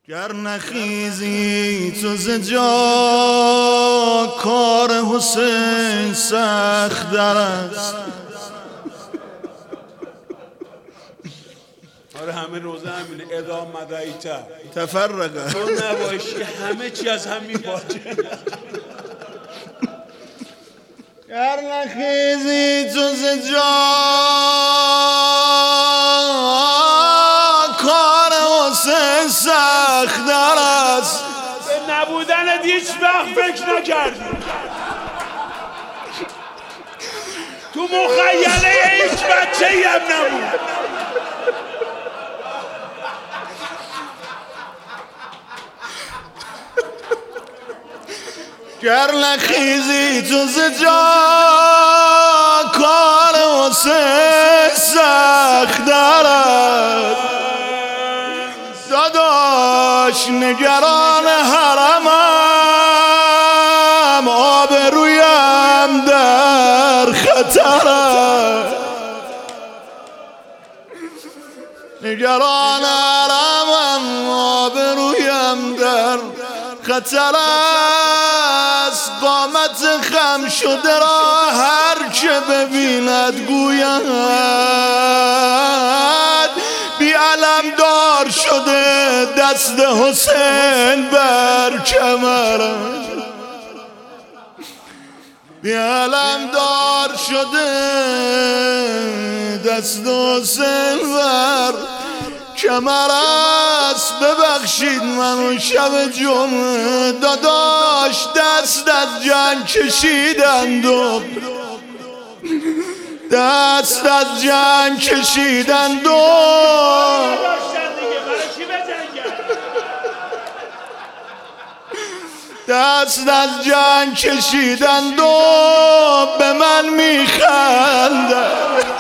گر نخیزی تو ز جا کار حسین سخت در است. آره همه روزه همینه اذا مدیت تفرقه تو نباشی همه چی از هم میپاچه. گر نخیزی تو ز جا کار حسین سخت در است. به نبودنت هیچ وقت فکر نکردی، تو مخیله هیچ بچه‌ای هم نبود. گر نخیزی تو ز جا کار حسین سخت در است. داداش نگران حرمم آبرویم در خطر است. نگران حرمم آبرویم در خطر است. قامت خم شده را هر که ببیند گوید بی علم دار شده دست حسین بر کمرم. بی علم دار شده دست حسین بر کمر است. ببخشید منو شب جمعه داداش دست از جنگ کشیدند و دست از جنگ کشیدند و دست از جنگ کشیدند و به من میخندند.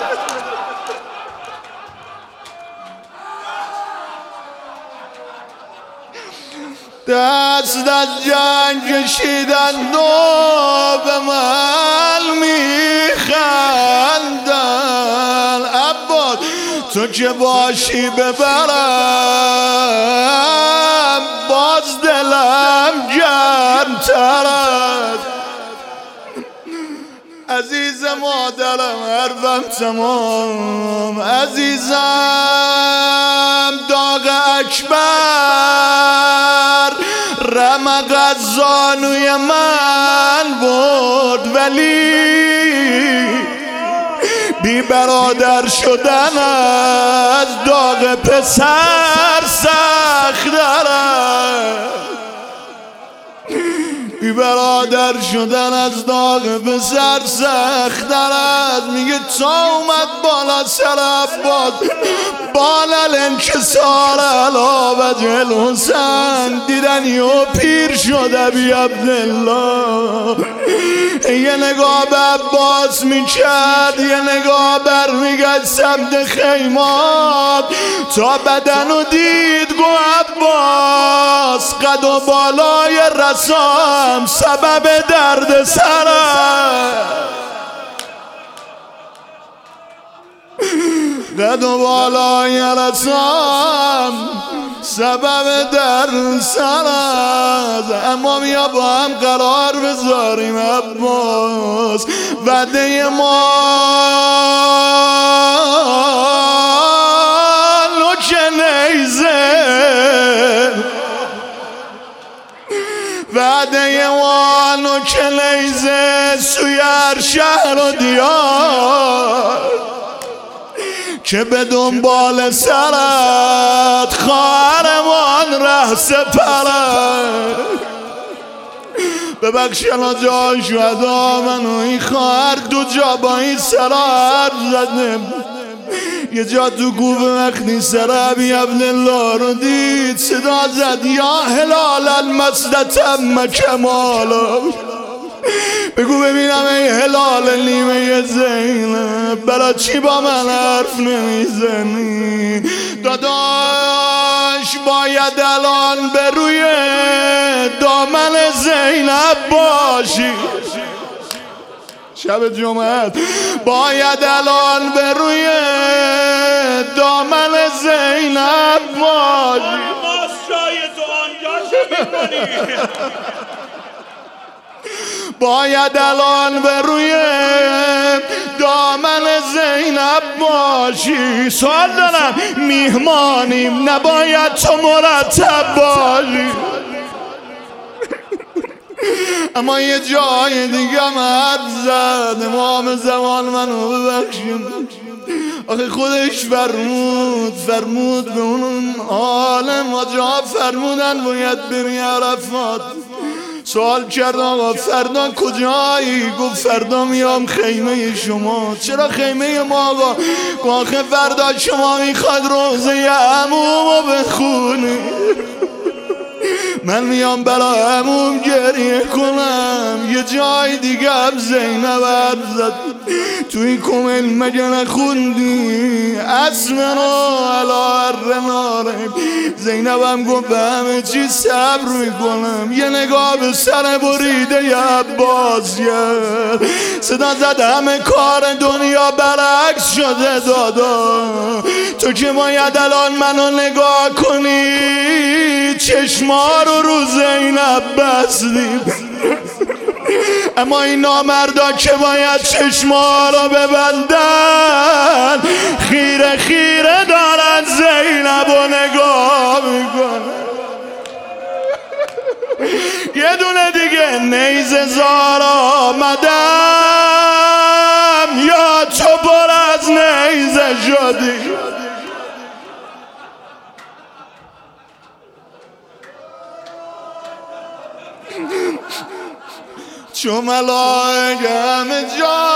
دست از جنگ کشیدند و به من میخندند. عباس تو که باشی ببرم باز دلم گرم‌تر است. عزیز مادرم حرفم تمام. عزیزم داغ اکبر رمق از زانوی من برد ولی بی برادر شدن از داغ پسر سخت است. بی برادر شدن از داغ پسر سخت است. میگه تا اومد بالا سر عباس بال الانکسار علا وجه الحسین دیدن یو پیر شده بی عبدالله. یه نگاه به عباس میکرد یه نگاه بر میگد سمت خیمات تا بدنو دید گو عباس قد و بالای رسام سبب درد سر قد و بالای رسام سبب درد سر است. اما بیا با هم قرار بذاریم عباس وعده ما نوک نیزه وعده ما نوک نیزه سوی هر شهر و دیار که به دنبال سرت خواهرمان ره سپرد. ببخشینا جای شهدا منو این خواهر دو جا با این سرا حرف زدم. یه جا تو کوبه وقتی سر ابی عبدالله رو دید صدا زد یا هلال المسدتم کمالا. بگو ببینم ای هلال نیمه زینب برا چی با من حرف نمیزنی؟ داداش باید الان به روی دامن زینب باشی. شب جمعه باید الان به روی دامن زینب باشی. جای تو میمونی. باید الان به روی دامن زینب باشی. سوال دارم، میهمانیم نباید تو مرتب باشی. اما یه جای دیگه مرد زد، امام زمان منو ببخشیم. آخه خودش فرمود به اون عالم آجا فرمودن باید بری عرفات. سوال کرد آقا فردا کجایی؟ گفت فردا میام خیمه شما. چرا خیمه ما آقا؟ گفت آخه فردا شما میخواد روزه عمومو بخونی، من میام برای عموم گریه کنم. یه جای دیگه هم زینب حرف زد، توی کمل مگه نخوندی اسمنا علی الرناره؟ زینب هم گفت به همه چی صبر میکنم. یه نگاه به سر بریده عباس کرد، صدا زد همه کار دنیا برعکس شده دادا. تو که باید الان منو نگاه کنی، چشما رو زینب بستیم، اما این نامردا که باید چشما رو ببندن خیره خیره دارن زینب رو نگاه میکنن. یه دونه دیگه نیزه زار آمدم یا تو پر از نیزه شدی. چون ملائکه همه جا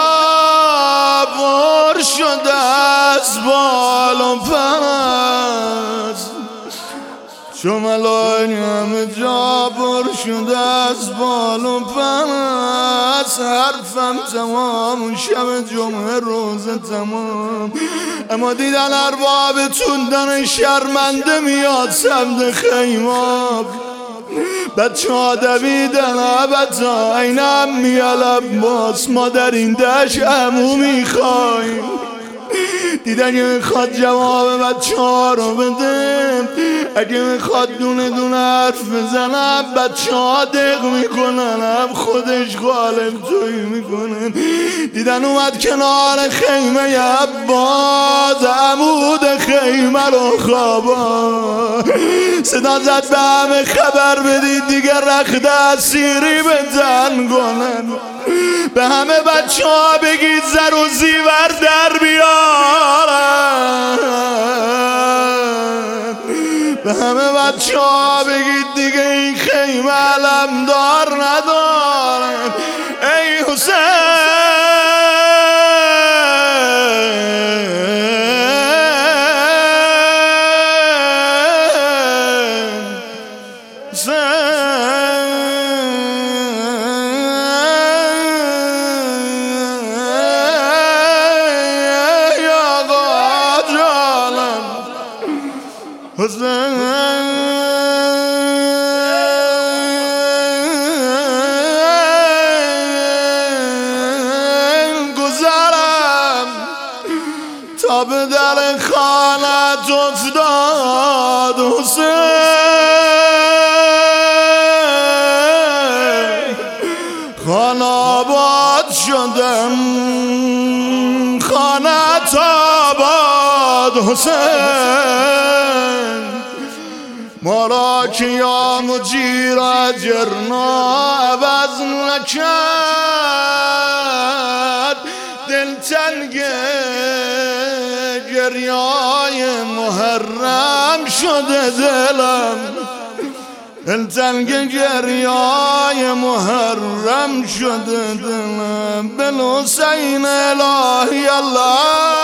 پر شده از بال و پرست، چون ملائکه همه جا پر شده از بال و پرست، حرفم تمام شب جمعه روزه تمام. اما دیدن اربابتون دن شرمنده میاد سمت خیماب. بچه ها دویدن عبتا اینم میال عباس، ما در این دشت عمو میخواییم. دیدن که میخواد جواب بچه ها رو بده، اگه میخواد دونه دونه حرف بزنم بچه ها دق میکنن، هم خودش غالب توی میکنن. دیدن اومد کنار خیمه عباس، عمود خیمه رو خوابا، صدا زد به همه خبر بدید دیگه رخت اسیری بدن کنن. به همه بچه ها بگید زر و زیور در بیارن، به همه بچه ها بگید دیگه این خیمه علمدار نداره. ای حسین گذرم تا به در خانت افتاد حسین، خانه آباد شدم خانت آباد حسین. ما را که یا مجیر اجرنا عوض نکرد، دلتنگ گریای محرم شده دلم، دلتنگ گریای محرم شده دلم. به حسین الهی الله